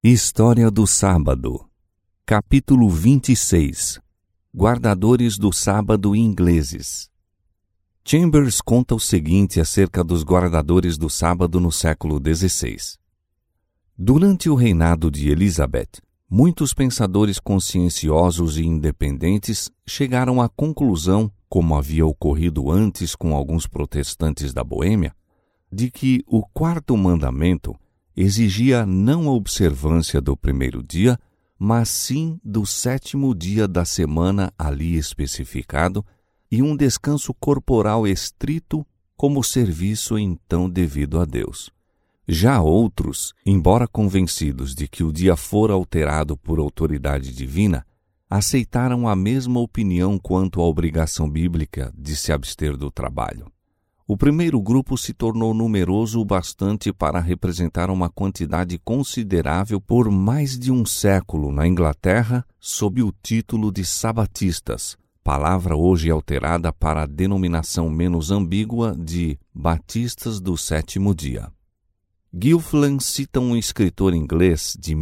História do Sábado. Capítulo 26. Guardadores do Sábado ingleses. Chambers conta o seguinte acerca dos guardadores do sábado no século XVI. Durante o reinado de Elizabeth, muitos pensadores conscienciosos e independentes chegaram à conclusão, como havia ocorrido antes com alguns protestantes da Boêmia, de que o quarto mandamento exigia não a observância do primeiro dia, mas sim do sétimo dia da semana ali especificado e um descanso corporal estrito como serviço então devido a Deus. Já outros, embora convencidos de que o dia fora alterado por autoridade divina, aceitaram a mesma opinião quanto à obrigação bíblica de se abster do trabalho. O primeiro grupo se tornou numeroso o bastante para representar uma quantidade considerável por mais de um século na Inglaterra sob o título de sabatistas, palavra hoje alterada para a denominação menos ambígua de batistas do sétimo dia. Gilfillan cita um escritor inglês de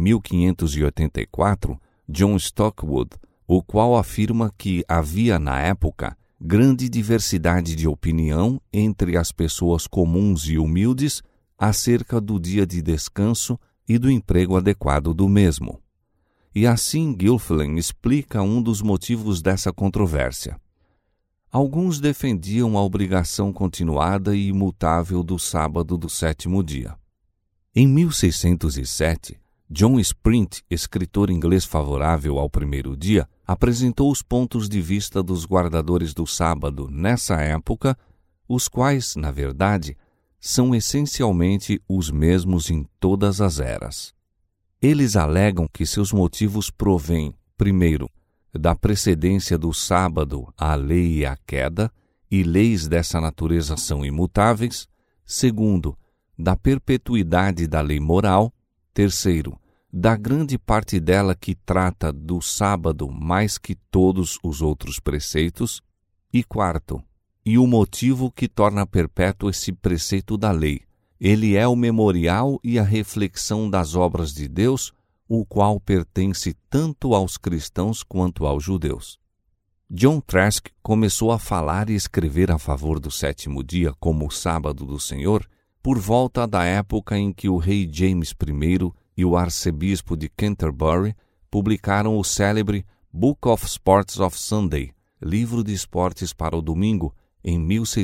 1584, John Stockwell, o qual afirma que havia na época grande diversidade de opinião entre as pessoas comuns e humildes acerca do dia de descanso e do emprego adequado do mesmo. E assim Gilfillan explica um dos motivos dessa controvérsia. Alguns defendiam a obrigação continuada e imutável do sábado do sétimo dia. Em 1607, John Sprint, escritor inglês favorável ao primeiro dia, apresentou os pontos de vista dos guardadores do sábado nessa época, os quais, na verdade, são essencialmente os mesmos em todas as eras. Eles alegam que seus motivos provêm, primeiro, da precedência do sábado à lei e à queda, e leis dessa natureza são imutáveis; segundo, da perpetuidade da lei moral; terceiro, da grande parte dela que trata do sábado mais que todos os outros preceitos; e quarto, e o motivo que torna perpétuo esse preceito da lei. Ele é o memorial e a reflexão das obras de Deus, o qual pertence tanto aos cristãos quanto aos judeus. John Trask começou a falar e escrever a favor do sétimo dia como o sábado do Senhor por volta da época em que o rei James I e o arcebispo de Canterbury publicaram o célebre Book of Sports of Sunday, livro de esportes para o domingo, em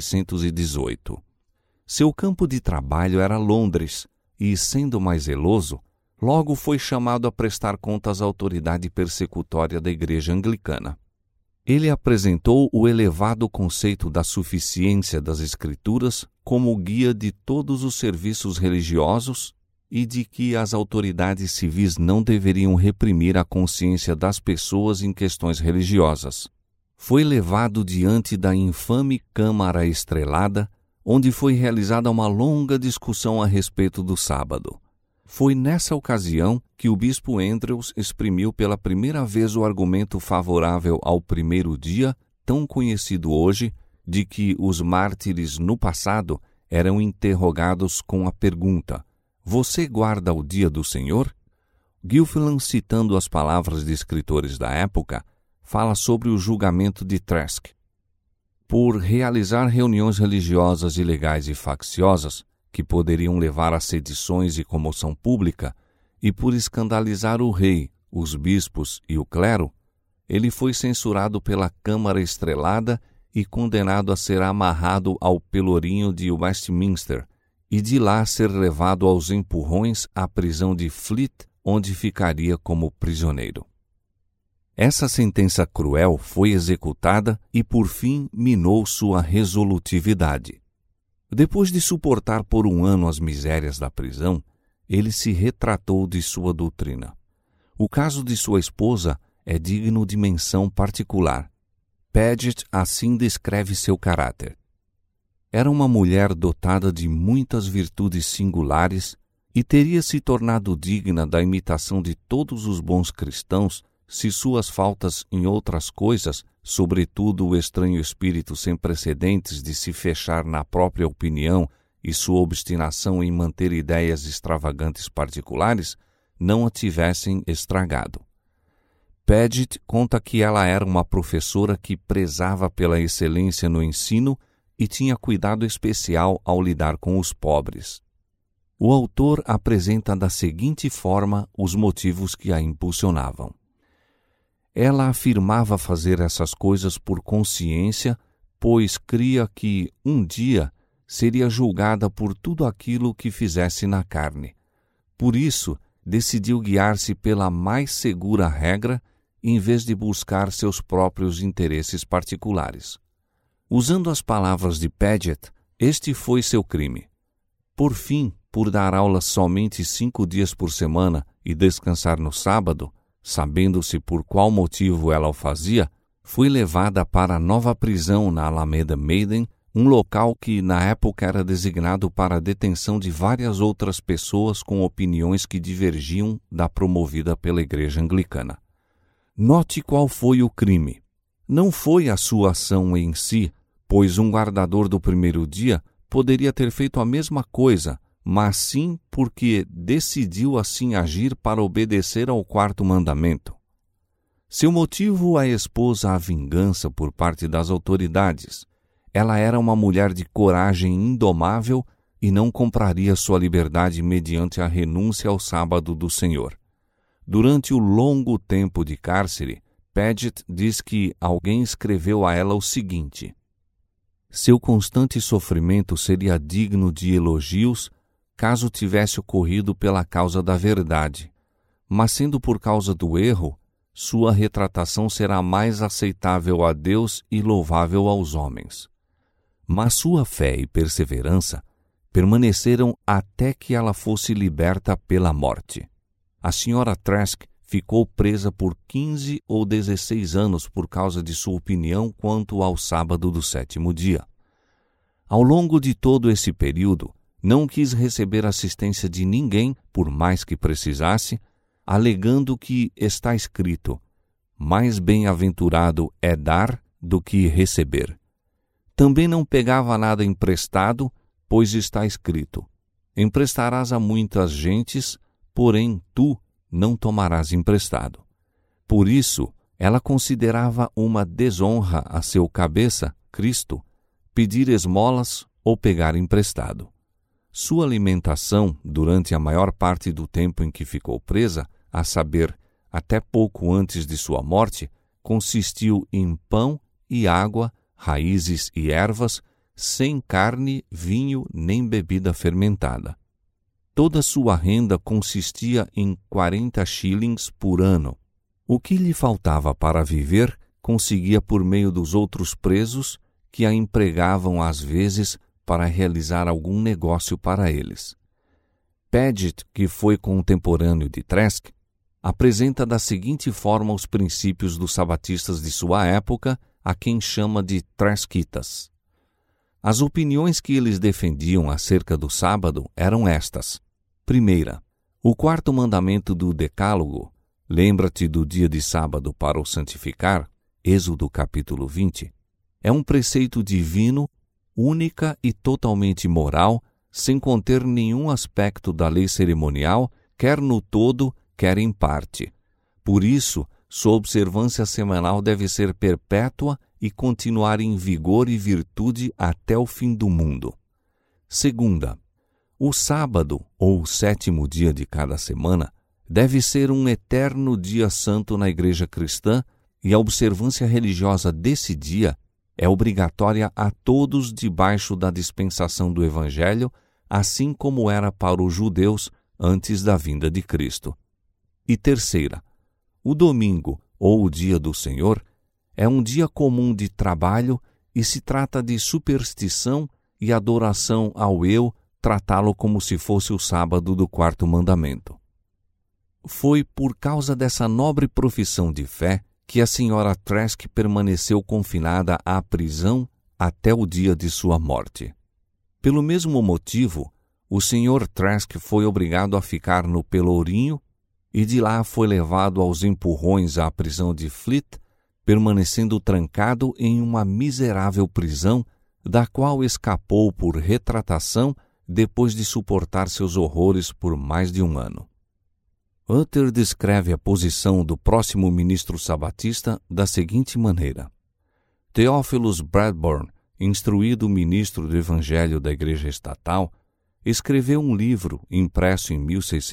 1618. Seu campo de trabalho era Londres e, sendo mais zeloso, logo foi chamado a prestar contas à autoridade persecutória da Igreja Anglicana. Ele apresentou o elevado conceito da suficiência das Escrituras como guia de todos os serviços religiosos e de que as autoridades civis não deveriam reprimir a consciência das pessoas em questões religiosas. Foi levado diante da infame Câmara Estrelada, onde foi realizada uma longa discussão a respeito do sábado. Foi nessa ocasião que o bispo Andrews exprimiu pela primeira vez o argumento favorável ao primeiro dia, tão conhecido hoje, de que os mártires no passado eram interrogados com a pergunta: "Você guarda o dia do Senhor?" Gilfillan, citando as palavras de escritores da época, fala sobre o julgamento de Trask. Por realizar reuniões religiosas ilegais e facciosas, que poderiam levar a sedições e comoção pública, e por escandalizar o rei, os bispos e o clero, ele foi censurado pela Câmara Estrelada e condenado a ser amarrado ao pelourinho de Westminster, e de lá ser levado aos empurrões à prisão de Fleet, onde ficaria como prisioneiro. Essa sentença cruel foi executada e, por fim, minou sua resolutividade. Depois de suportar por um ano as misérias da prisão, ele se retratou de sua doutrina. O caso de sua esposa é digno de menção particular. Paget assim descreve seu caráter. Era uma mulher dotada de muitas virtudes singulares e teria se tornado digna da imitação de todos os bons cristãos se suas faltas em outras coisas, sobretudo o estranho espírito sem precedentes de se fechar na própria opinião e sua obstinação em manter ideias extravagantes particulares, não a tivessem estragado. Paget conta que ela era uma professora que prezava pela excelência no ensino e tinha cuidado especial ao lidar com os pobres. O autor apresenta da seguinte forma os motivos que a impulsionavam. Ela afirmava fazer essas coisas por consciência, pois cria que, um dia, seria julgada por tudo aquilo que fizesse na carne. Por isso, decidiu guiar-se pela mais segura regra, em vez de buscar seus próprios interesses particulares. Usando as palavras de Paget, este foi seu crime. Por fim, por dar aulas somente 5 dias por semana e descansar no sábado, sabendo-se por qual motivo ela o fazia, foi levada para a nova prisão na Alameda Maiden, um local que na época era designado para a detenção de várias outras pessoas com opiniões que divergiam da promovida pela Igreja Anglicana. Note qual foi o crime. Não foi a sua ação em si, pois um guardador do primeiro dia poderia ter feito a mesma coisa, mas sim porque decidiu assim agir para obedecer ao 4º mandamento. Seu motivo a expôs à vingança por parte das autoridades. Ela era uma mulher de coragem indomável e não compraria sua liberdade mediante a renúncia ao sábado do Senhor. Durante o longo tempo de cárcere, Paget diz que alguém escreveu a ela o seguinte: seu constante sofrimento seria digno de elogios caso tivesse ocorrido pela causa da verdade, mas sendo por causa do erro, sua retratação será mais aceitável a Deus e louvável aos homens. Mas sua fé e perseverança permaneceram até que ela fosse liberta pela morte. A Sra. Trask ficou presa por 15 ou 16 anos por causa de sua opinião quanto ao sábado do 7º dia. Ao longo de todo esse período, não quis receber assistência de ninguém, por mais que precisasse, alegando que está escrito: mais bem-aventurado é dar do que receber. Também não pegava nada emprestado, pois está escrito: emprestarás a muitas gentes, porém tu não tomarás emprestado. Por isso, ela considerava uma desonra a seu cabeça, Cristo, pedir esmolas ou pegar emprestado. Sua alimentação, durante a maior parte do tempo em que ficou presa, a saber, até pouco antes de sua morte, consistiu em pão e água, raízes e ervas, sem carne, vinho nem bebida fermentada. Toda sua renda consistia em 40 shillings por ano. O que lhe faltava para viver, conseguia por meio dos outros presos, que a empregavam às vezes para realizar algum negócio para eles. Paget, que foi contemporâneo de Trask, apresenta da seguinte forma os princípios dos sabatistas de sua época, a quem chama de Traskitas. As opiniões que eles defendiam acerca do sábado eram estas. Primeira, o 4º mandamento do Decálogo, lembra-te do dia de sábado para o santificar, Êxodo capítulo 20, é um preceito divino, única e totalmente moral, sem conter nenhum aspecto da lei cerimonial, quer no todo, quer em parte. Por isso, sua observância semanal deve ser perpétua e continuar em vigor e virtude até o fim do mundo. Segunda, o sábado, ou o 7º dia de cada semana, deve ser um eterno dia santo na Igreja cristã e a observância religiosa desse dia é obrigatória a todos debaixo da dispensação do Evangelho, assim como era para os judeus antes da vinda de Cristo. E terceira, o domingo, ou o dia do Senhor, é um dia comum de trabalho e se trata de superstição e adoração ao eu, tratá-lo como se fosse o sábado do 4º mandamento. Foi por causa dessa nobre profissão de fé que a Sra. Trask permaneceu confinada à prisão até o dia de sua morte. Pelo mesmo motivo, o Sr. Trask foi obrigado a ficar no Pelourinho e de lá foi levado aos empurrões à prisão de Fleet, permanecendo trancado em uma miserável prisão, da qual escapou por retratação depois de suportar seus horrores por mais de um ano. Utter descreve a posição do próximo ministro sabatista da seguinte maneira: Theophilus Bradburn, instruído ministro do Evangelho da Igreja Estatal, escreveu um livro impresso em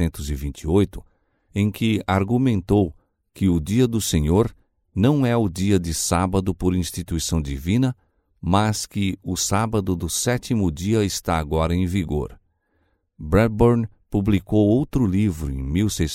1628, em que argumentou que o dia do Senhor não é o dia de sábado por instituição divina, mas que o sábado do 7º dia está agora em vigor. Bradburn publicou outro livro em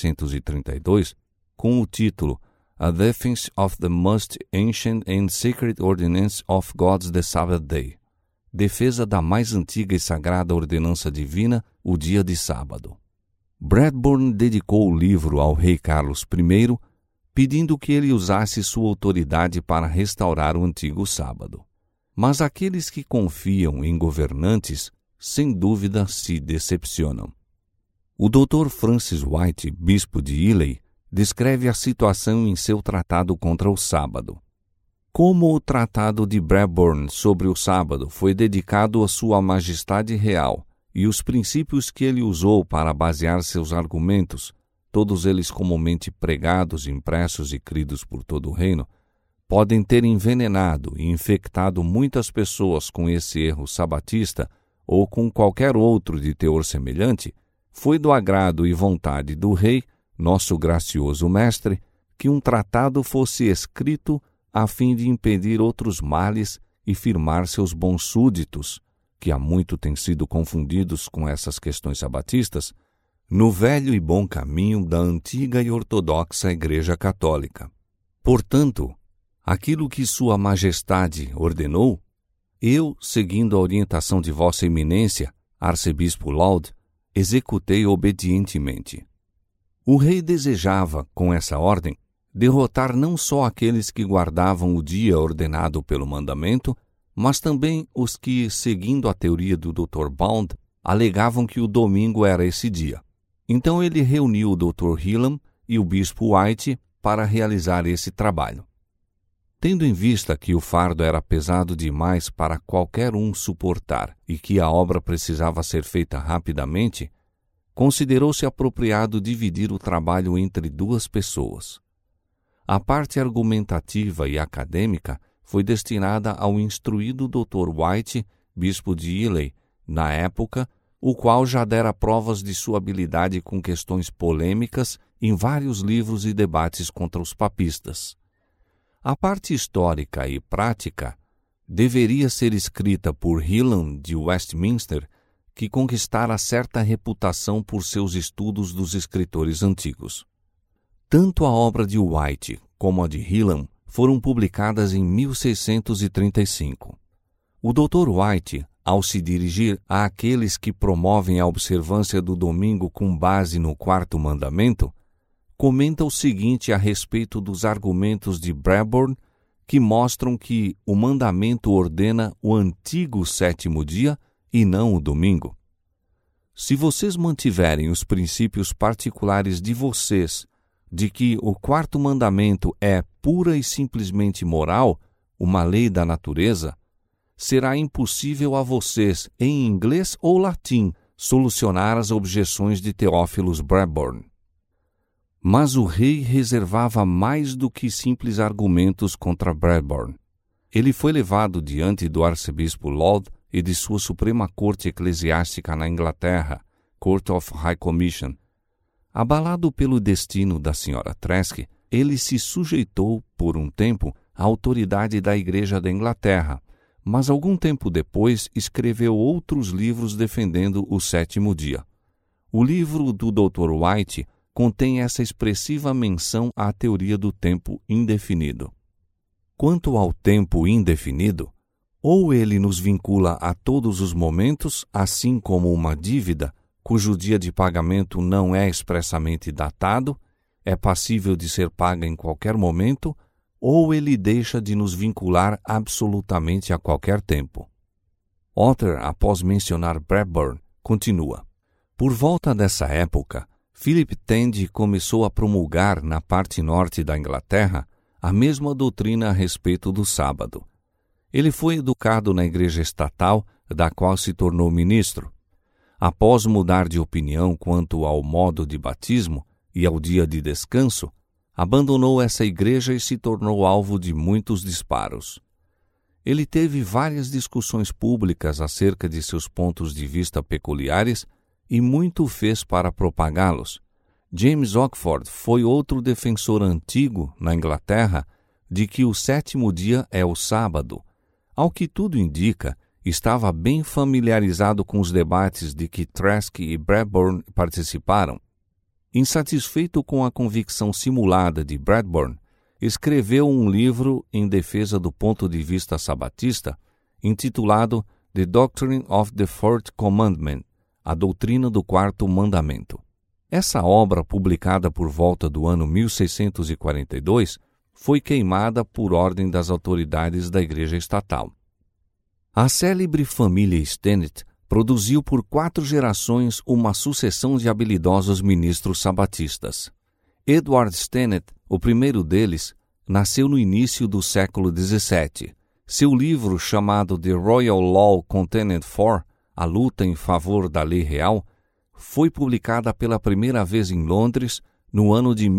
1632 com o título A Defense of the Most Ancient and Sacred Ordinance of God's the Sabbath Day, defesa da mais antiga e sagrada ordenança divina, o dia de sábado. Bradburn dedicou o livro ao rei Carlos I, pedindo que ele usasse sua autoridade para restaurar o antigo sábado. Mas aqueles que confiam em governantes, sem dúvida, se decepcionam. O Dr. Francis White, bispo de Ely, descreve a situação em seu tratado contra o sábado. Como o tratado de Bradburn sobre o sábado foi dedicado à sua majestade real e os princípios que ele usou para basear seus argumentos, todos eles comumente pregados, impressos e cridos por todo o reino, podem ter envenenado e infectado muitas pessoas com esse erro sabatista ou com qualquer outro de teor semelhante, foi do agrado e vontade do rei, nosso gracioso mestre, que um tratado fosse escrito a fim de impedir outros males e firmar seus bons súditos, que há muito têm sido confundidos com essas questões sabatistas, no velho e bom caminho da antiga e ortodoxa Igreja Católica. Portanto, aquilo que Sua Majestade ordenou, eu, seguindo a orientação de Vossa Eminência, Arcebispo Laud, executei obedientemente. O rei desejava, com essa ordem, derrotar não só aqueles que guardavam o dia ordenado pelo mandamento, mas também os que, seguindo a teoria do Dr. Bound, alegavam que o domingo era esse dia. Então ele reuniu o Dr. Hillam e o bispo White para realizar esse trabalho. Tendo em vista que o fardo era pesado demais para qualquer um suportar e que a obra precisava ser feita rapidamente, considerou-se apropriado dividir o trabalho entre duas pessoas. A parte argumentativa e acadêmica foi destinada ao instruído Dr. White, bispo de Ely, na época, o qual já dera provas de sua habilidade com questões polêmicas em vários livros e debates contra os papistas. A parte histórica e prática deveria ser escrita por Hillam de Westminster, que conquistara certa reputação por seus estudos dos escritores antigos. Tanto a obra de White como a de Hillam foram publicadas em 1635. O Dr. White, ao se dirigir àqueles que promovem a observância do domingo com base no 4º mandamento, comenta o seguinte a respeito dos argumentos de Bradburn, que mostram que o mandamento ordena o antigo 7º dia e não o domingo. Se vocês mantiverem os princípios particulares de vocês, de que o 4º mandamento é pura e simplesmente moral, uma lei da natureza, será impossível a vocês, em inglês ou latim, solucionar as objeções de Theophilus Bradburn. Mas o rei reservava mais do que simples argumentos contra Bradburn. Ele foi levado diante do arcebispo Laud e de sua Suprema Corte Eclesiástica na Inglaterra, Court of High Commission. Abalado pelo destino da senhora Tresk, ele se sujeitou, por um tempo, à autoridade da Igreja da Inglaterra, mas algum tempo depois escreveu outros livros defendendo o 7º dia. O livro do Dr. White contém essa expressiva menção à teoria do tempo indefinido. Quanto ao tempo indefinido, ou ele nos vincula a todos os momentos, assim como uma dívida, cujo dia de pagamento não é expressamente datado, é passível de ser paga em qualquer momento, ou ele deixa de nos vincular absolutamente a qualquer tempo. Otter, após mencionar Bradburn, continua: por volta dessa época, Philip Tandy começou a promulgar na parte norte da Inglaterra a mesma doutrina a respeito do sábado. Ele foi educado na igreja estatal, da qual se tornou ministro. Após mudar de opinião quanto ao modo de batismo, e ao dia de descanso, abandonou essa igreja e se tornou alvo de muitos disparos. Ele teve várias discussões públicas acerca de seus pontos de vista peculiares e muito fez para propagá-los. James Oxford foi outro defensor antigo, na Inglaterra, de que o sétimo dia é o sábado. Ao que tudo indica, estava bem familiarizado com os debates de que Trask e Bradburn participaram. Insatisfeito com a convicção simulada de Bradburn, escreveu um livro em defesa do ponto de vista sabatista, intitulado The Doctrine of the Fourth Commandment, a doutrina do quarto mandamento. Essa obra, publicada por volta do ano 1642, foi queimada por ordem das autoridades da Igreja Estatal. A célebre família Stennett produziu por 4 gerações uma sucessão de habilidosos ministros sabatistas. Edward Stennett, o primeiro deles, nasceu no início do século XVII. Seu livro, chamado The Royal Law Contended For, A Luta em Favor da Lei Real, foi publicada pela primeira vez em Londres no ano de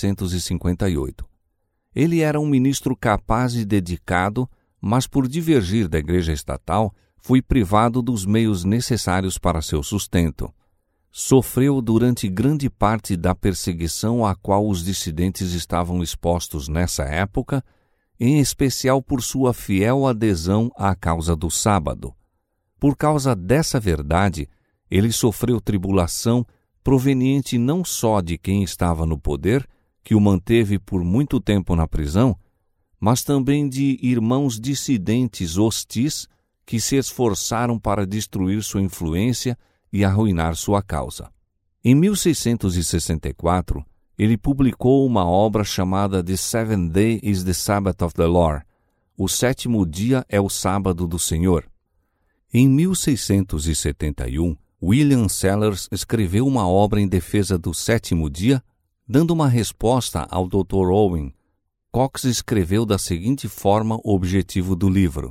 1658. Ele era um ministro capaz e dedicado, mas por divergir da Igreja Estatal, foi privado dos meios necessários para seu sustento. Sofreu durante grande parte da perseguição a qual os dissidentes estavam expostos nessa época, em especial por sua fiel adesão à causa do sábado. Por causa dessa verdade, ele sofreu tribulação proveniente não só de quem estava no poder, que o manteve por muito tempo na prisão, mas também de irmãos dissidentes hostis que se esforçaram para destruir sua influência e arruinar sua causa. Em 1664, ele publicou uma obra chamada The Seventh Day is the Sabbath of the Lord. O sétimo dia é o sábado do Senhor. Em 1671, William Sellers escreveu uma obra em defesa do sétimo dia, dando uma resposta ao Dr. Owen. Cox escreveu da seguinte forma o objetivo do livro: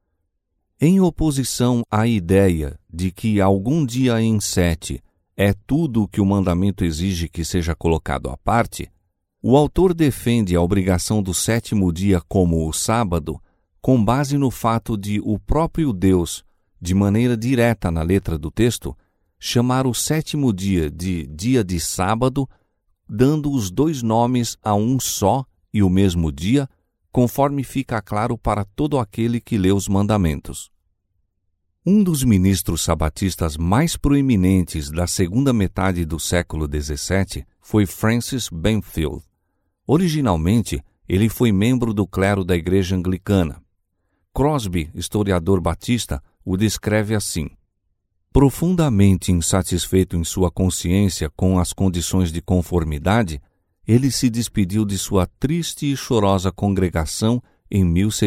em oposição à ideia de que algum dia em 7 é tudo o que o mandamento exige que seja colocado à parte, o autor defende a obrigação do sétimo dia como o sábado, com base no fato de o próprio Deus, de maneira direta na letra do texto, chamar o sétimo dia de dia de sábado, dando os 2 nomes a um só e o mesmo dia, conforme fica claro para todo aquele que lê os mandamentos. Um dos ministros sabatistas mais proeminentes da segunda metade do século XVII foi Francis Benfield. Originalmente, ele foi membro do clero da Igreja Anglicana. Crosby, historiador batista, o descreve assim: profundamente insatisfeito em sua consciência com as condições de conformidade, ele se despediu de sua triste e chorosa congregação em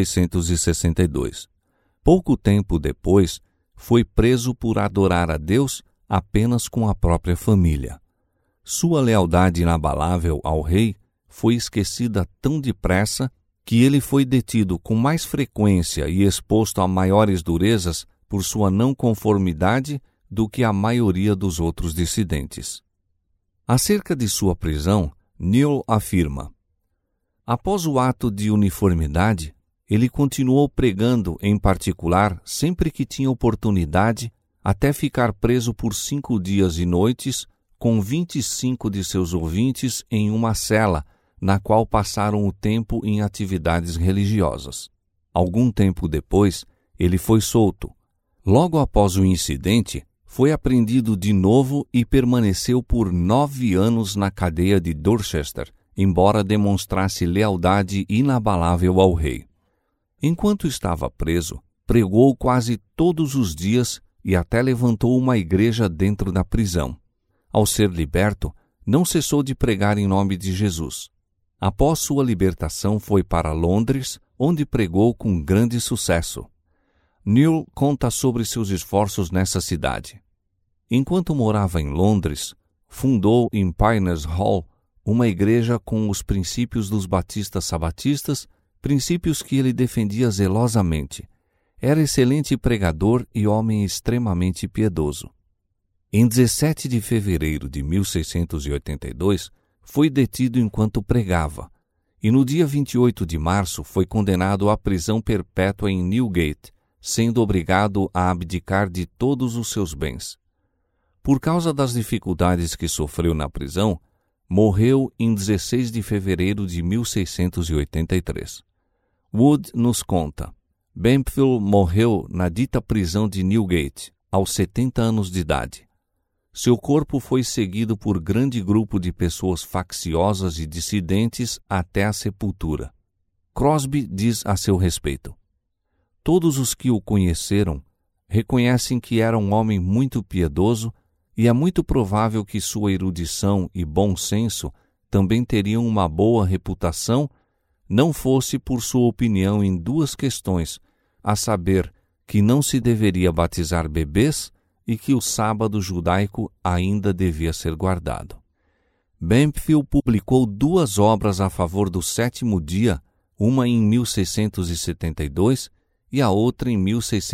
1662. Pouco tempo depois, foi preso por adorar a Deus apenas com a própria família. Sua lealdade inabalável ao rei foi esquecida tão depressa que ele foi detido com mais frequência e exposto a maiores durezas por sua não conformidade do que a maioria dos outros dissidentes. Acerca de sua prisão, Neal afirma: após o ato de uniformidade, ele continuou pregando, em particular, sempre que tinha oportunidade, até ficar preso por 5 dias e noites, com 25 de seus ouvintes em uma cela, na qual passaram o tempo em atividades religiosas. Algum tempo depois, ele foi solto. Logo após o incidente, foi apreendido de novo e permaneceu por 9 anos na cadeia de Dorchester, embora demonstrasse lealdade inabalável ao rei. Enquanto estava preso, pregou quase todos os dias e até levantou uma igreja dentro da prisão. Ao ser liberto, não cessou de pregar em nome de Jesus. Após sua libertação, foi para Londres, onde pregou com grande sucesso. Neal conta sobre seus esforços nessa cidade. Enquanto morava em Londres, fundou em Piners Hall uma igreja com os princípios dos batistas sabatistas, princípios que ele defendia zelosamente. Era excelente pregador e homem extremamente piedoso. Em 17 de fevereiro de 1682, foi detido enquanto pregava, e no dia 28 de março foi condenado à prisão perpétua em Newgate, sendo obrigado a abdicar de todos os seus bens. Por causa das dificuldades que sofreu na prisão, morreu em 16 de fevereiro de 1683. Wood nos conta: Bampville morreu na dita prisão de Newgate, aos 70 anos de idade. Seu corpo foi seguido por grande grupo de pessoas facciosas e dissidentes até a sepultura. Crosby diz a seu respeito: todos os que o conheceram reconhecem que era um homem muito piedoso e é muito provável que sua erudição e bom senso também teriam uma boa reputação, não fosse por sua opinião em duas questões, a saber, que não se deveria batizar bebês e que o sábado judaico ainda devia ser guardado. Bampville publicou 2 obras a favor do sétimo dia, uma em 1672 e a outra em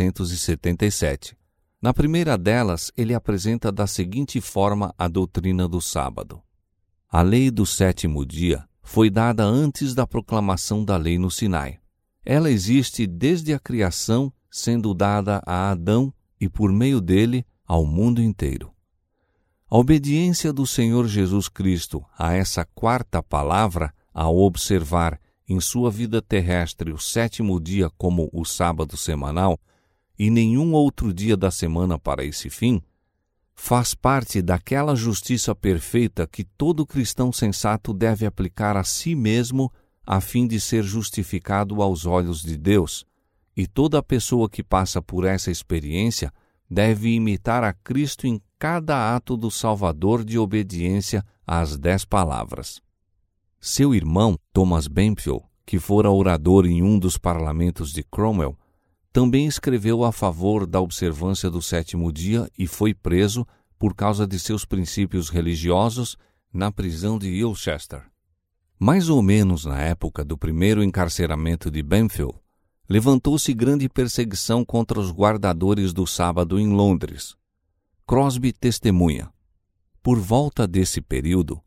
1677. Na primeira delas, ele apresenta da seguinte forma a doutrina do sábado. A lei do sétimo dia foi dada antes da proclamação da lei no Sinai. Ela existe desde a criação, sendo dada a Adão e, por meio dele, ao mundo inteiro. A obediência do Senhor Jesus Cristo a essa quarta palavra, ao observar em sua vida terrestre o sétimo dia como o sábado semanal e nenhum outro dia da semana para esse fim, faz parte daquela justiça perfeita que todo cristão sensato deve aplicar a si mesmo a fim de ser justificado aos olhos de Deus, e toda pessoa que passa por essa experiência deve imitar a Cristo em cada ato do Salvador de obediência às 10 palavras. Seu irmão, Thomas Bampville, que fora orador em um dos parlamentos de Cromwell, também escreveu a favor da observância do sétimo dia e foi preso, por causa de seus princípios religiosos, na prisão de Ilchester. Mais ou menos na época do primeiro encarceramento de Bampville, levantou-se grande perseguição contra os guardadores do sábado em Londres. Crosby testemunha: por volta desse período,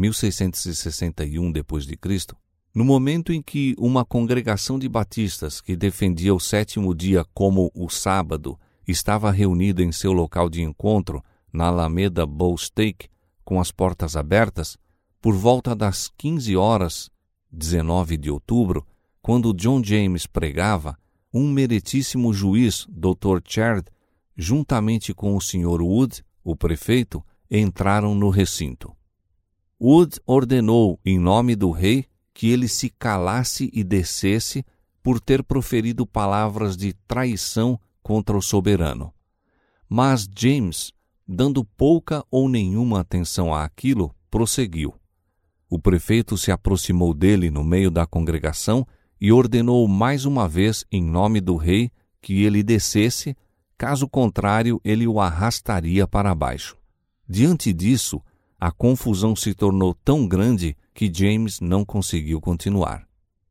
1661 d.C., no momento em que uma congregação de batistas que defendia o sétimo dia como o sábado estava reunida em seu local de encontro na Alameda Bow Stake, com as portas abertas, por volta das 15 horas, 19 de outubro, quando John James pregava, um meritíssimo juiz, Dr. Chard, juntamente com o Sr. Wood, o prefeito, entraram no recinto. Wood ordenou, em nome do rei, que ele se calasse e descesse por ter proferido palavras de traição contra o soberano. Mas James, dando pouca ou nenhuma atenção àquilo, prosseguiu. O prefeito se aproximou dele no meio da congregação e ordenou mais uma vez, em nome do rei, que ele descesse, caso contrário ele o arrastaria para baixo. Diante disso, a confusão se tornou tão grande que James não conseguiu continuar.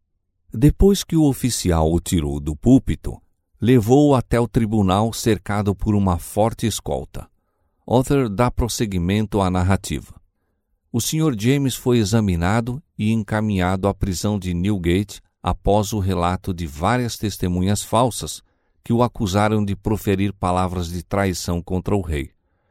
Depois que o oficial o tirou do púlpito, levou-o até o tribunal cercado por uma forte escolta. Author dá prosseguimento à narrativa. O Sr. James foi examinado e encaminhado à prisão de Newgate após o relato de várias testemunhas falsas que o acusaram de proferir palavras de traição contra o rei.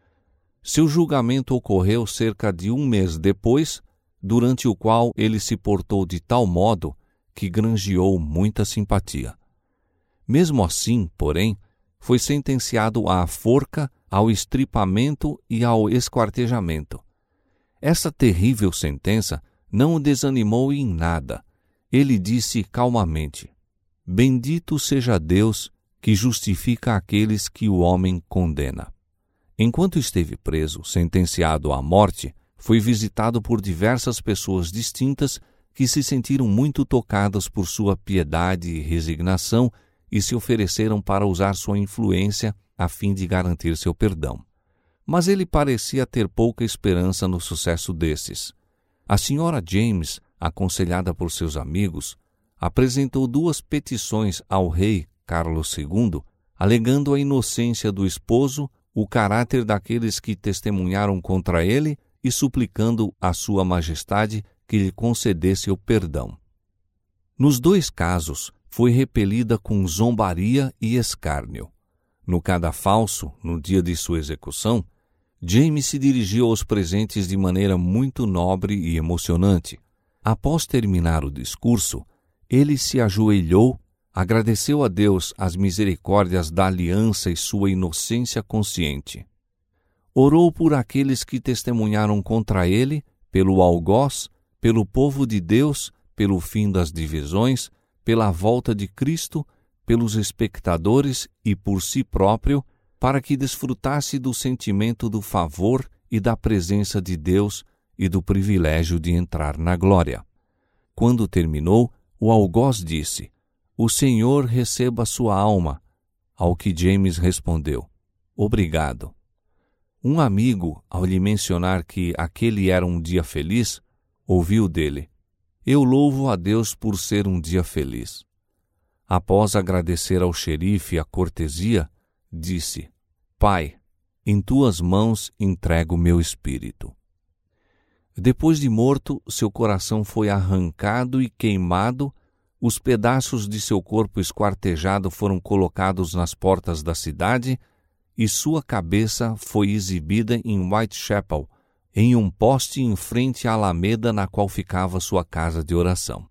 Seu julgamento ocorreu cerca de 1 mês depois, durante o qual ele se portou de tal modo que granjeou muita simpatia. Mesmo assim, porém, foi sentenciado à forca, ao estripamento e ao esquartejamento. Essa terrível sentença não o desanimou em nada. Ele disse calmamente: Bendito seja Deus que justifica aqueles que o homem condena. Enquanto esteve preso, sentenciado à morte, foi visitado por diversas pessoas distintas que se sentiram muito tocadas por sua piedade e resignação e se ofereceram para usar sua influência a fim de garantir seu perdão. Mas ele parecia ter pouca esperança no sucesso desses. A senhora James, aconselhada por seus amigos, apresentou 2 petições ao rei Carlos II, alegando a inocência do esposo, o caráter daqueles que testemunharam contra ele e suplicando a sua majestade que lhe concedesse o perdão. Nos dois casos, foi repelida com zombaria e escárnio. No cadafalso, no dia de sua execução, James se dirigiu aos presentes de maneira muito nobre e emocionante. Após terminar o discurso, ele se ajoelhou, agradeceu a Deus as misericórdias da aliança e sua inocência consciente. Orou por aqueles que testemunharam contra ele, pelo algoz, pelo povo de Deus, pelo fim das divisões, pela volta de Cristo, pelos espectadores e por si próprio, para que desfrutasse do sentimento do favor e da presença de Deus e do privilégio de entrar na glória. Quando terminou, o algoz disse: "O Senhor receba sua alma", ao que James respondeu: "Obrigado". Um amigo, ao lhe mencionar que aquele era um dia feliz, ouviu dele: "Eu louvo a Deus por ser um dia feliz". Após agradecer ao xerife a cortesia, disse: "Pai, em tuas mãos entrego meu espírito". Depois de morto, seu coração foi arrancado e queimado, os pedaços de seu corpo esquartejado foram colocados nas portas da cidade e sua cabeça foi exibida em Whitechapel, em um poste em frente à alameda na qual ficava sua casa de oração.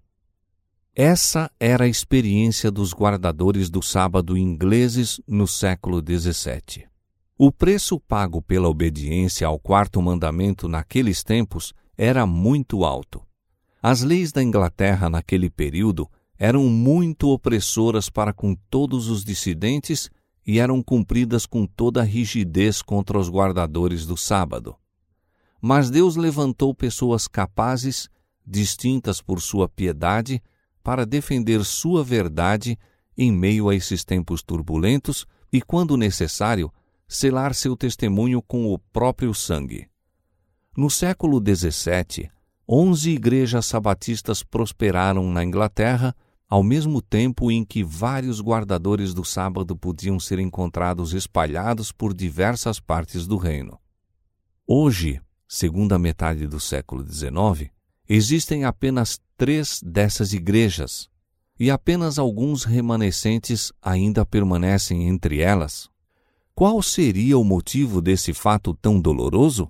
Essa era a experiência dos guardadores do sábado ingleses no século XVII. O preço pago pela obediência ao quarto mandamento naqueles tempos era muito alto. As leis da Inglaterra naquele período eram muito opressoras para com todos os dissidentes e eram cumpridas com toda a rigidez contra os guardadores do sábado. Mas Deus levantou pessoas capazes, distintas por sua piedade, para defender sua verdade em meio a esses tempos turbulentos e, quando necessário, selar seu testemunho com o próprio sangue. No século XVII, 11 igrejas sabatistas prosperaram na Inglaterra, ao mesmo tempo em que vários guardadores do sábado podiam ser encontrados espalhados por diversas partes do reino. Hoje, segunda metade do século XIX, existem apenas 3 dessas igrejas, e apenas alguns remanescentes ainda permanecem entre elas. Qual seria o motivo desse fato tão doloroso?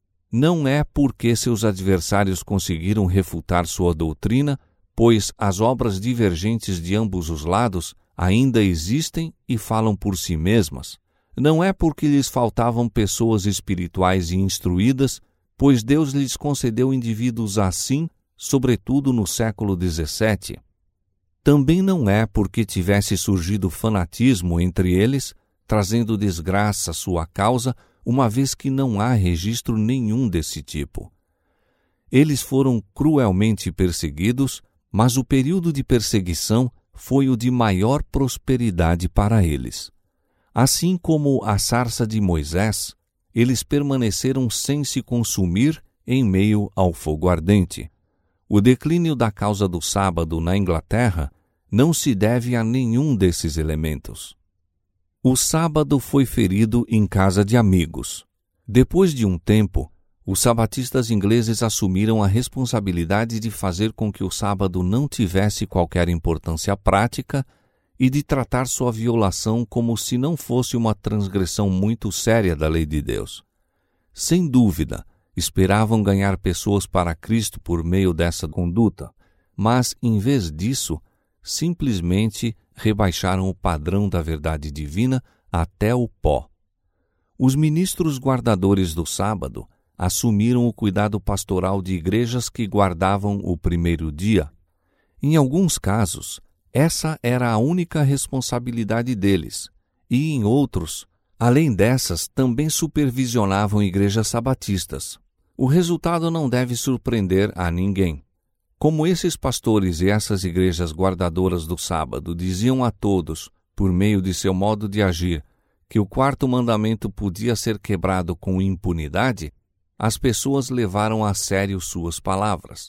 Não é porque seus adversários conseguiram refutar sua doutrina, pois as obras divergentes de ambos os lados ainda existem e falam por si mesmas. Não é porque lhes faltavam pessoas espirituais e instruídas, pois Deus lhes concedeu indivíduos assim, sobretudo no século XVII. Também não é porque tivesse surgido fanatismo entre eles, trazendo desgraça à sua causa, uma vez que não há registro nenhum desse tipo. Eles foram cruelmente perseguidos, mas o período de perseguição foi o de maior prosperidade para eles. Assim como a sarça de Moisés, eles permaneceram sem se consumir em meio ao fogo ardente. O declínio da causa do sábado na Inglaterra não se deve a nenhum desses elementos. O sábado foi ferido em casa de amigos. Depois de um tempo, os sabatistas ingleses assumiram a responsabilidade de fazer com que o sábado não tivesse qualquer importância prática e de tratar sua violação como se não fosse uma transgressão muito séria da lei de Deus. Sem dúvida, esperavam ganhar pessoas para Cristo por meio dessa conduta, mas, em vez disso, simplesmente rebaixaram o padrão da verdade divina até o pó. Os ministros guardadores do sábado assumiram o cuidado pastoral de igrejas que guardavam o primeiro dia. Em alguns casos, essa era a única responsabilidade deles, e em outros, além dessas, também supervisionavam igrejas sabatistas. O resultado não deve surpreender a ninguém. Como esses pastores e essas igrejas guardadoras do sábado diziam a todos, por meio de seu modo de agir, que o quarto mandamento podia ser quebrado com impunidade, as pessoas levaram a sério suas palavras.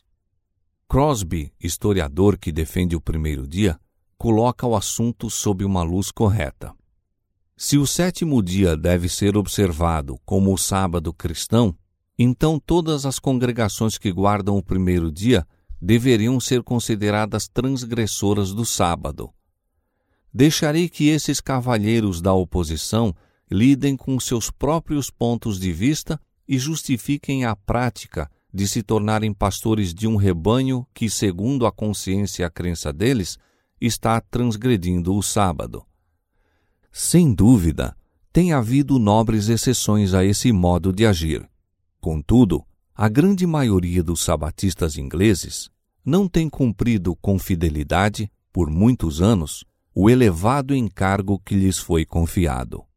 Crosby, historiador que defende o primeiro dia, coloca o assunto sob uma luz correta. Se o sétimo dia deve ser observado como o sábado cristão, então todas as congregações que guardam o primeiro dia deveriam ser consideradas transgressoras do sábado. Deixarei que esses cavalheiros da oposição lidem com seus próprios pontos de vista e justifiquem a prática de se tornarem pastores de um rebanho que, segundo a consciência e a crença deles, está transgredindo o sábado. Sem dúvida, tem havido nobres exceções a esse modo de agir. Contudo, a grande maioria dos sabatistas ingleses não tem cumprido com fidelidade, por muitos anos, o elevado encargo que lhes foi confiado.